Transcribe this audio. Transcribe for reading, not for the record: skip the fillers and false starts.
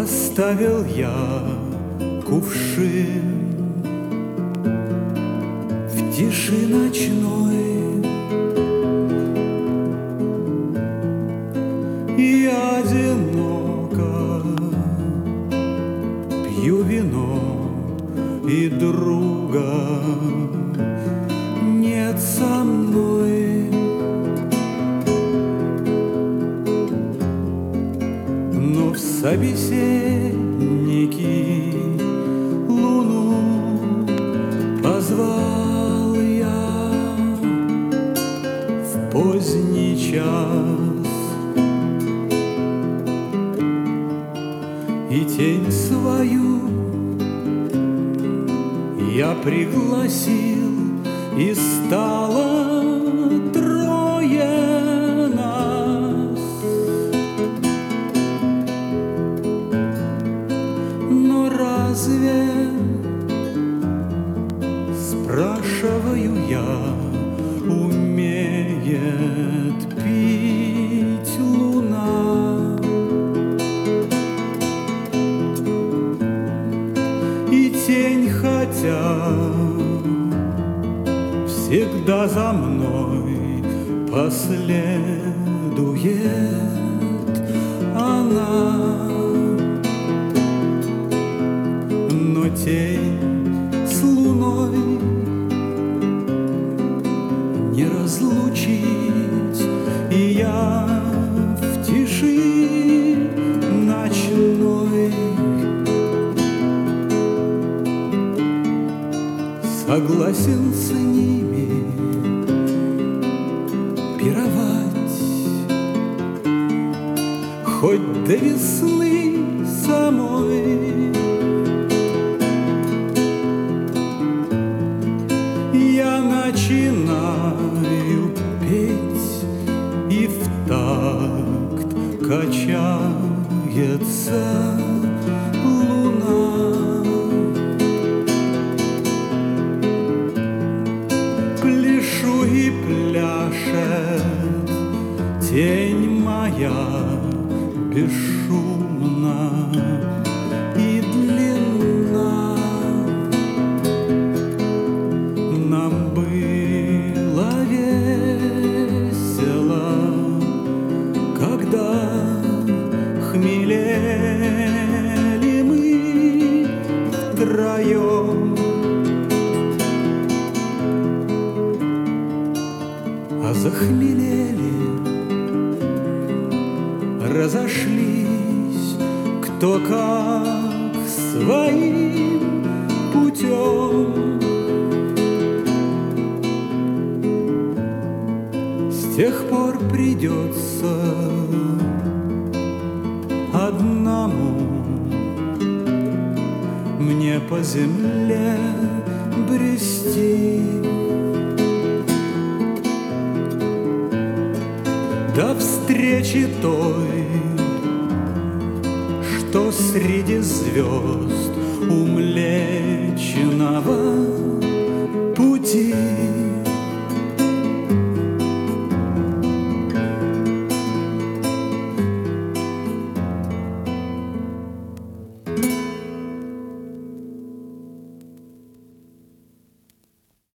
Поставил я кувшин в тиши ночной, и одиноко пью вино, и друга нет со мной. Но в собеседники луну позвал я в поздний час, и тень свою я пригласил, и стало трое нас. Но разве, спрашиваю я, умеет пить луна? И тень, хотя всегда за мной последует она, но тень с луной не разлучить, и я в тиши ночной согласен с ними пировать, хоть до весны самой. Я начинаю петь, и в такт качается луна. Пляшу и пляшет тень моя бесшумно и длинна. Нам было весело, когда хмелели мы втроем. А захмелели, разошлись кто как своим путем. С тех пор придется одному мне по земле брести. До встречи той, что среди звезд у Млечного Пути.